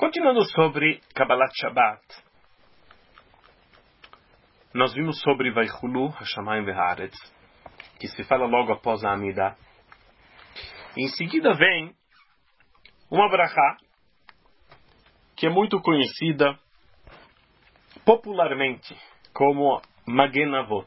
Continuando sobre Kabbalat Shabbat, nós vimos sobre Vaychulu Hashamayim Ve'Haaretz, que se fala logo após a Amidah. Em seguida vem uma brachá, que é muito conhecida popularmente como Magen Avot.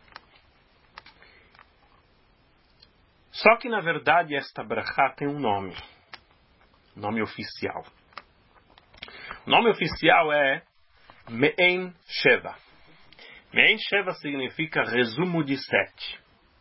Só que, na verdade, esta brachá tem um nome oficial. O nome oficial é Me'en Sheva. Me'en Sheva significa resumo de 7.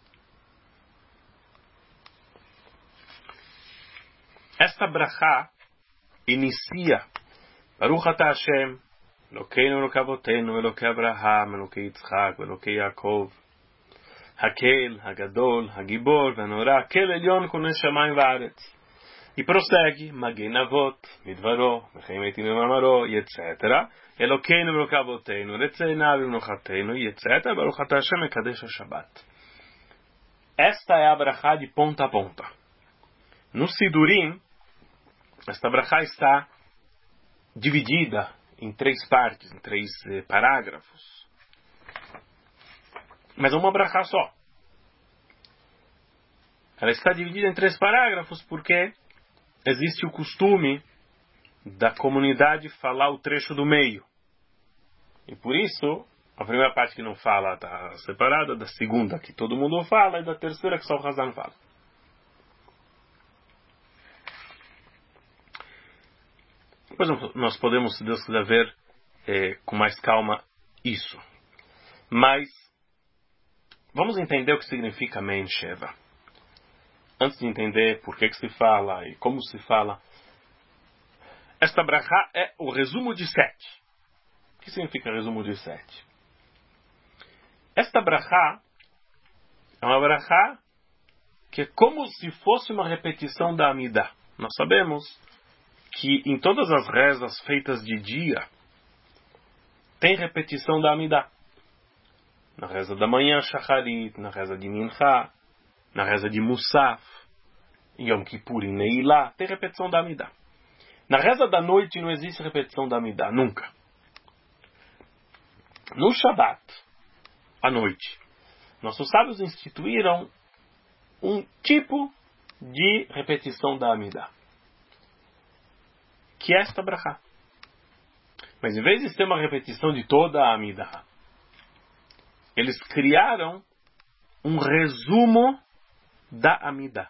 Esta brachá inicia Baruch Atah Hashem, Elokeinu Elokei Avotenu, Elokei Abraham, Elokei Yitzchak, Elokei Yaakov, Hakel, Hagadol, Hagibor, Venorá, Hakel Elyon Konei Shamayim Va'aretz. E prossegue, Magen Avot, Midvaro, Mechaim Eitim Memamaro, e etc. Elokeinu Elokei Avotenu, Retzeinav V'Menochatenu, e etc. Baruch Atah Hashem Mekadesh HaShabbat. Esta é a brachá de ponta a ponta. No Sidurim, esta brachá está dividida em 3 partes, em 3 parágrafos. Mas é uma brachá só. Ela está dividida em 3 parágrafos porque existe o costume da comunidade falar o trecho do meio. E por isso, a primeira parte que não fala está separada, da segunda que todo mundo fala, e da terceira que só o Hazan fala. Depois nós podemos, se Deus quiser, ver com mais calma isso. Mas vamos entender o que significa Me'en Sheva. Antes de entender por que se fala e como se fala, esta brachá é o resumo de 7. O que significa resumo de 7? Esta brachá é uma brachá que é como se fosse uma repetição da Amidah. Nós sabemos que em todas as rezas feitas de dia tem repetição da Amidah. Na reza da manhã, Shacharit, na reza de Mincha, na reza de Musaf, em Yom Kippur, em Neilá, tem repetição da Amidah. Na reza da noite não existe repetição da Amidah, nunca. No Shabbat, à noite, nossos sábios instituíram um tipo de repetição da Amidah, que é esta brachá. Mas em vez de ter uma repetição de toda a Amidah, eles criaram um resumo da Amidah.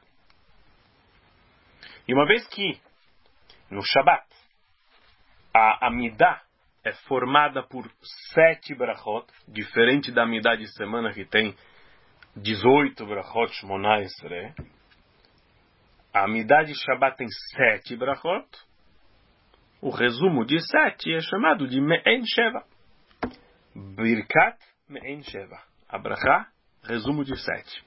E uma vez que no Shabbat a Amidah é formada por 7 brachot, diferente da Amidah de semana que tem 18 brachot, Shmona Esrei, a Amidah de Shabbat tem 7 brachot. O resumo de 7 é chamado de Me'en Sheva. Birkat Me'en Sheva. A brachá, resumo de 7.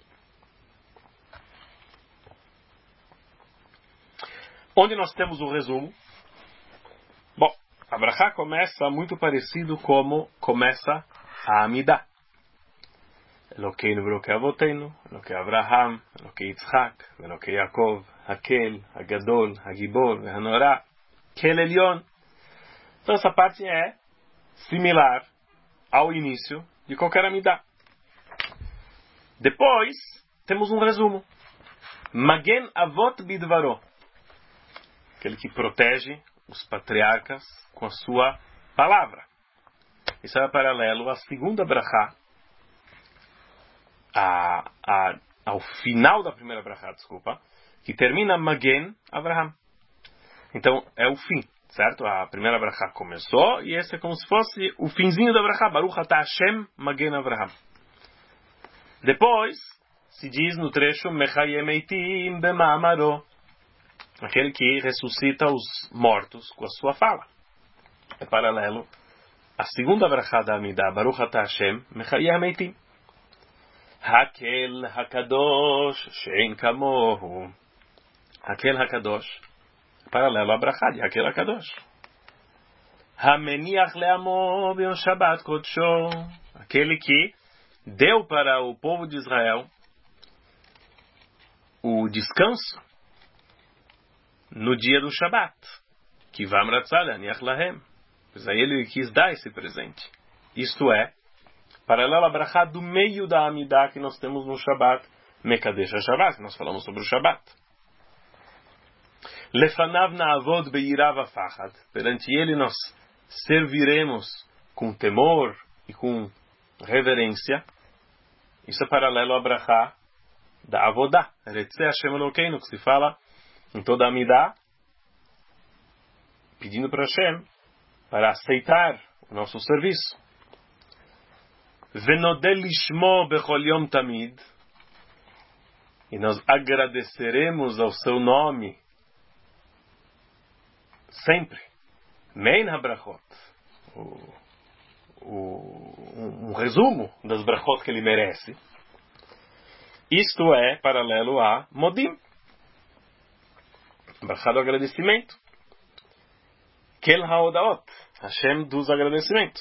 Onde nós temos o resumo? Bom, a brachá começa muito parecido como começa a Amidah. Elokeinu Elokei Avotenu, Elokei Abraham, Elokei Yitzchak, Elokei Yaakov, Hakel, Hagadol, Hagibor, Ve'Hanorá, Hakel Elyon. Então essa parte é similar ao início de qualquer Amidah. Depois temos um resumo. Magen Avot Bidvaro. Aquele que protege os patriarcas com a sua palavra. Isso é paralelo à segunda brachá, ao final da primeira brachá, que termina Magen Abraham. Então é o fim, certo? A primeira brachá começou e esse é como se fosse o finzinho da brachá. Baruch Atah Hashem Magen Abraham. Depois se diz no trecho Mechayem Eitim Bema'amaro, aquele que ressuscita os mortos com a sua fala. É paralelo à segunda brachá da Amidah, Baruch Atah Hashem Mechayem Eitim. Hakel Hakadosh Shein Kamohu. Hakel Hakadosh, paralelo à brachá de Hakel Hakadosh. Hameniach Leamo B'Yom Shabbat Kodsho, aquele que deu para o povo de Israel o descanso no dia do Shabat. Kivam ratzah le'aniach lahem. Pois aí ele quis dar esse presente. Isto é, paralelo à brachá do meio da Amidah que nós temos no Shabbat, Mekadesh HaShabbat, que nós falamos sobre o Shabbat. Lefanav na'avod be'ira v'fachad. Perante ele nós serviremos com temor e com reverência. Isso é paralelo à brachá da Avodah, Retzeh Hashem Elokeinu, que se fala em toda a Amidah, pedindo para Hashem para aceitar o nosso serviço. Venodel lishmo bechol yom tamid, e nós agradeceremos ao seu nome sempre. Mein habrachot, um resumo das brachot que ele merece. Isto é paralelo a Modim, brachá do agradecimento. Kel haodaot, Hashem dos agradecimentos.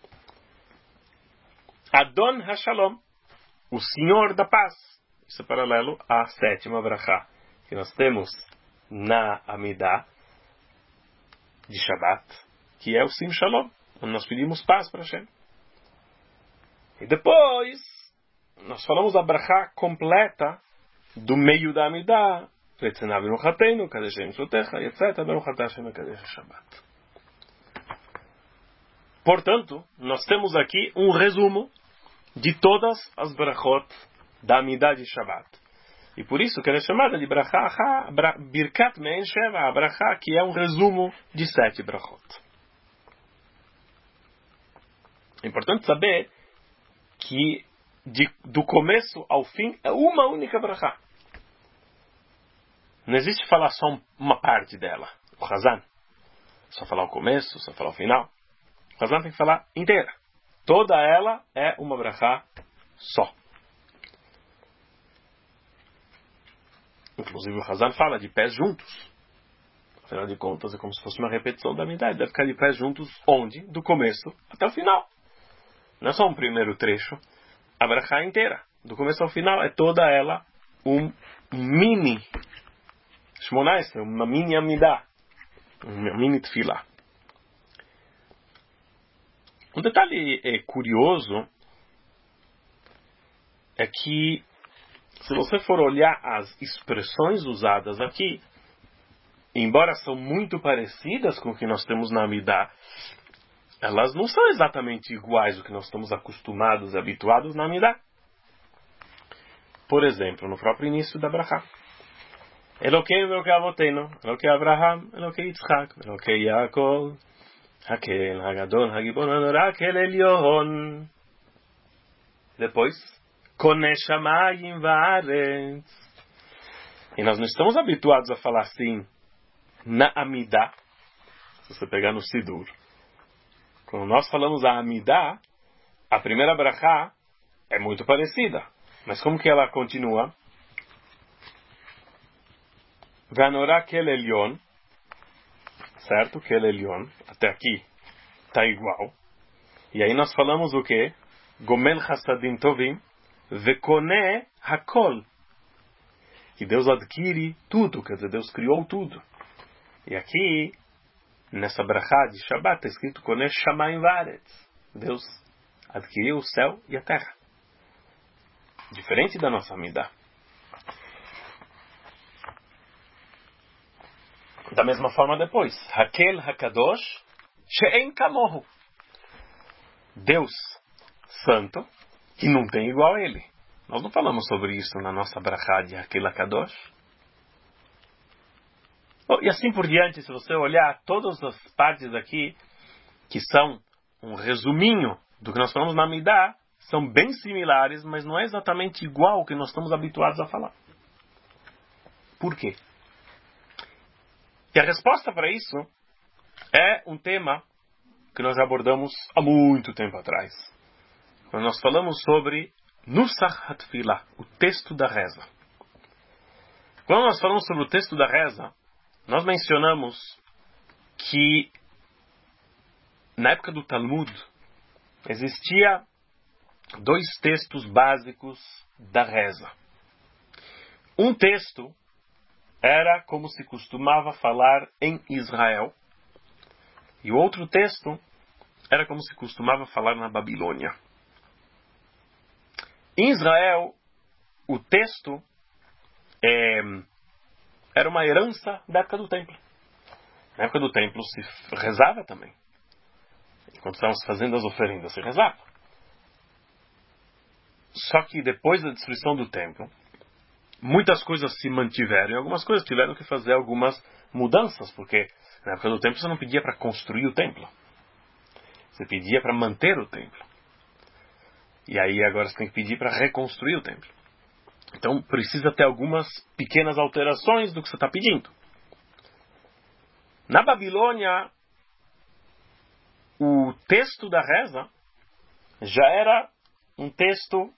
Adon HaShalom, o Senhor da paz. Isso é paralelo à sétima brachá que nós temos na Amidah de Shabbat, que é o Sim Shalom, onde nós pedimos paz para Hashem. E depois nós falamos a brachá completa do meio da Amidah, Retzenav Benuchateinu, Kadeshem Sotecha, etc. Benuchatashem Kadesh Shabbat. Portanto, nós temos aqui um resumo de todas as brachot da Amidah de Shabbat. E por isso que ela é chamada de brachá, Birkat Me'en Sheva, a brachá que é um resumo de 7 brachot. É importante saber que do começo ao fim é uma única brachá. Não existe falar só uma parte dela, o Hazan. Só falar o começo, só falar o final. O Hazan tem que falar inteira. Toda ela é uma brachá só. Inclusive o Hazan fala de pés juntos. Afinal de contas é como se fosse uma repetição da Amidah. Deve ficar de pés juntos onde? Do começo até o final. Não é só um primeiro trecho. A brachá inteira. Do começo ao final é toda ela um mini Shmonais, uma mini Amidah. Uma mini Tfilah. Um detalhe curioso é que, se você for olhar as expressões usadas aqui, embora são muito parecidas com o que nós temos na Amidah, elas não são exatamente iguais ao que nós estamos acostumados e habituados na Amidah. Por exemplo, no próprio início da brachá. Elokeinu Elokei Avotenu, Elokei Abraham, Elokei Yitzchak, Elokei Yaakov, Hakel, Hagadol, Hagibon, Hanorá, Hakel Elyon. Depois, Koneh Shamayim Va'aretz. E nós não estamos habituados a falar assim na Amidah. Se você pegar no Sidur. Quando nós falamos a Amidah, a primeira brachá é muito parecida. Mas como que ela continua? Vanorá Kel Elyon. Certo? Kel Elyon. Até aqui está igual. E aí nós falamos o quê? Gomel Chassadim Tovim. Vekoneh Hakol. Que Deus adquire tudo. Quer dizer, Deus criou tudo. E aqui, nessa brachá de Shabbat, está escrito Koneh Shamayim Va'aretz. Deus adquiriu o céu e a terra. Diferente da nossa Amidah. Da mesma forma depois. Hakel Hakadosh She'en Kamohu. Deus Santo, que não tem igual a Ele. Nós não falamos sobre isso na nossa brachá de Hakel Hakadosh. E assim por diante, se você olhar todas as partes aqui, que são um resuminho do que nós falamos na Amidah, são bem similares, mas não é exatamente igual ao que nós estamos habituados a falar. Por quê? E a resposta para isso é um tema que nós abordamos há muito tempo atrás. Quando nós falamos sobre Nusach HaTfilah, o texto da reza. Quando nós falamos sobre o texto da reza, nós mencionamos que na época do Talmud existia 2 textos básicos da reza. Um texto era como se costumava falar em Israel, E o outro texto era como se costumava falar na Babilônia. Em Israel, o texto era uma herança da época do templo. Na época do templo se rezava também. Enquanto estávamos fazendo as oferendas, se rezava. Só que depois da destruição do templo, muitas coisas se mantiveram e algumas coisas tiveram que fazer algumas mudanças, porque na época do templo você não pedia para construir o templo. Você pedia para manter o templo. E aí agora você tem que pedir para reconstruir o templo. Então precisa ter algumas pequenas alterações do que você está pedindo. Na Babilônia, o texto da reza já era um texto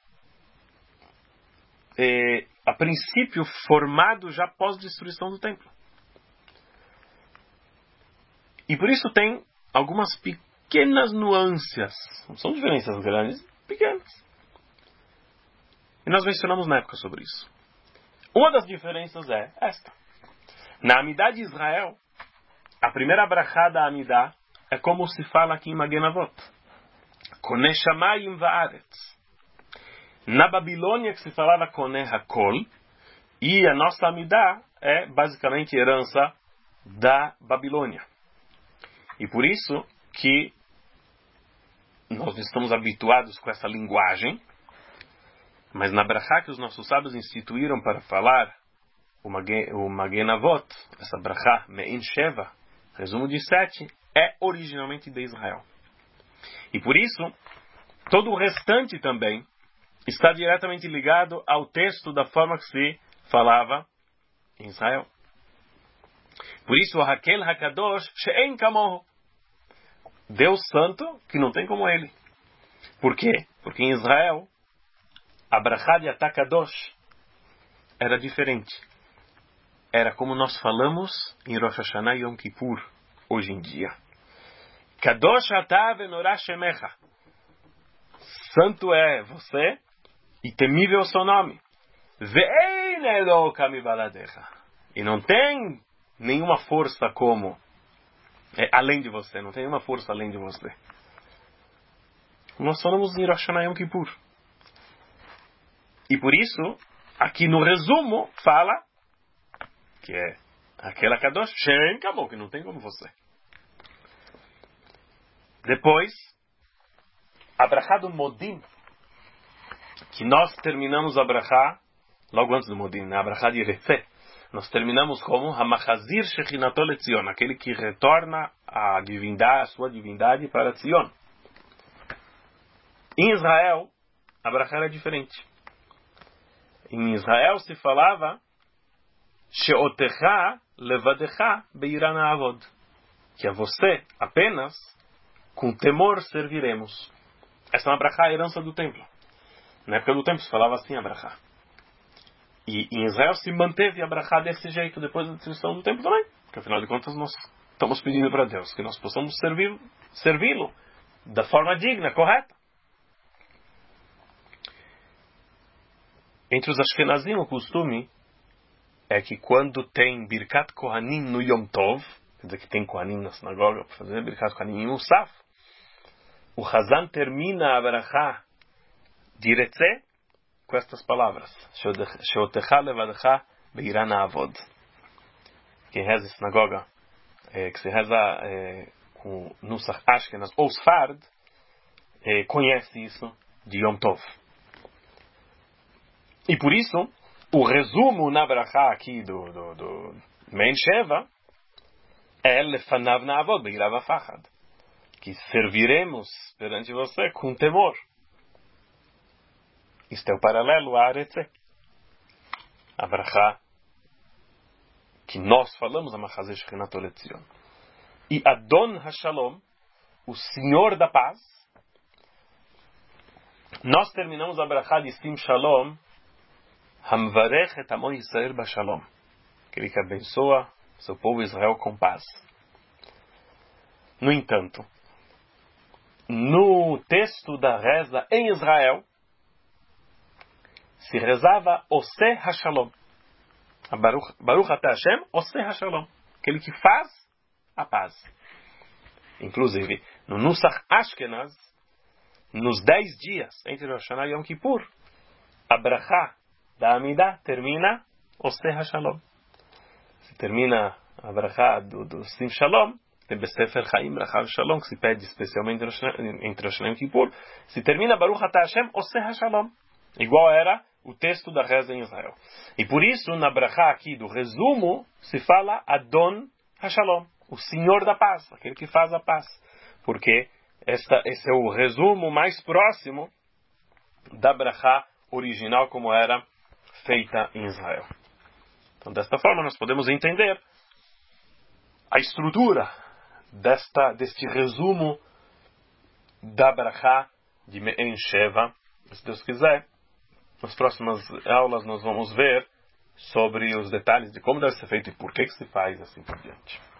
a princípio formado já após a destruição do templo. E por isso tem algumas pequenas nuances. Não são diferenças grandes, pequenas. E nós mencionamos na época sobre isso. Uma das diferenças é esta. Na Amidá de Israel, a primeira brachá da Amidá é como se fala aqui em Magen Avot. Koneh shamayim va'aretz. Na Babilônia que se falava Koneh Hakol, e a nossa Amidá é basicamente herança da Babilônia. E por isso que nós estamos habituados com essa linguagem, mas na brachá que os nossos sábios instituíram para falar o Magen Avot, essa brachá Me'in Sheva, resumo de 7, é originalmente de Israel. E por isso, todo o restante também está diretamente ligado ao texto da forma que se falava em Israel. Por isso, o Hakel HaKadosh She'en Kamohu, Deus Santo que não tem como ele. Por quê? Porque em Israel a brachá de Atah Kadosh era diferente. Era como nós falamos em Rosh Hashanah e Yom Kippur hoje em dia. Kadosh Atah Venorah Shemecha. Santo é você e temível o seu nome. Ve'ein Eloka mibaladecha. E não tem nenhuma força como além de você. Não tem nenhuma força além de você. Nós falamos em Rosh Hashanah e Yom Kippur. E por isso, aqui no resumo, fala que é aquela Kadosh Shem acabou, que não tem como você. Depois, a brachá do Modim, que nós terminamos a brachá, logo antes do Modim, a brachá de Refé, nós terminamos como Hamachazir Shechinato LeTzion, aquele que retorna a sua divindade para Tzion. Em Israel, a brachá era diferente. Em Israel se falava Sheotecha levadecha beirá na'avod, que a você apenas com temor serviremos. Essa é uma brachá, a herança do templo. Na época do templo se falava assim a brachá. E em Israel se manteve a brachá desse jeito depois da destruição do templo também. Porque afinal de contas nós estamos pedindo para Deus que nós possamos servi-lo da forma digna, correta. Entre os Ashkenazim, o costume é que quando tem Birkat Kohanim no Yom Tov, quer dizer que tem Kohanim na sinagoga para fazer Birkat Kohanim em Musaf, o Hazan termina a Barachá de Retzé com estas palavras: Sheotecha levadecha beirá na'avod. Quem reza em sinagoga, que se reza com Nusach Ashkenaz ou Sfard, conhece isso de Yom Tov. E por isso, o resumo na brachá aqui do Me'in Sheva é Lefanav na'avod beirá vafachad, que serviremos perante você com temor. Isto é o paralelo a Aretzé, a brachá que nós falamos, a Machazeh Shechinato LeTzion. E Adon HaShalom, o Senhor da Paz, nós terminamos a brachá de Sim Shalom, Hamvarech et Amo Yisrael Bashalom, aquele que abençoa seu povo Israel com paz. No entanto, no texto da reza em Israel, se rezava Oseh HaShalom, Baruch Atah Hashem Oseh HaShalom, aquele que faz a paz. Inclusive, no Nusach Ashkenaz, nos 10 dias entre Rosh Hashanah e Yom Kippur, a brachá da Amidah termina Oseh HaShalom. Se termina a brachá do Sim Shalom, tem Besefer Chaim, brachá Shalom, que se pede especialmente entre Rosh Hashanah e Yom Kippur, se termina Baruch Atah Hashem Oseh HaShalom. Igual era o texto da reza em Israel. E por isso, na brachá aqui do resumo, se fala Adon HaShalom, o Senhor da paz, aquele que faz a paz. Porque esse é o resumo mais próximo da brachá original como era feita em Israel. Então, desta forma, nós podemos entender a estrutura deste resumo da brachá de Me'en Sheva. Se Deus quiser, nas próximas aulas nós vamos ver sobre os detalhes de como deve ser feito e por que se faz assim por diante.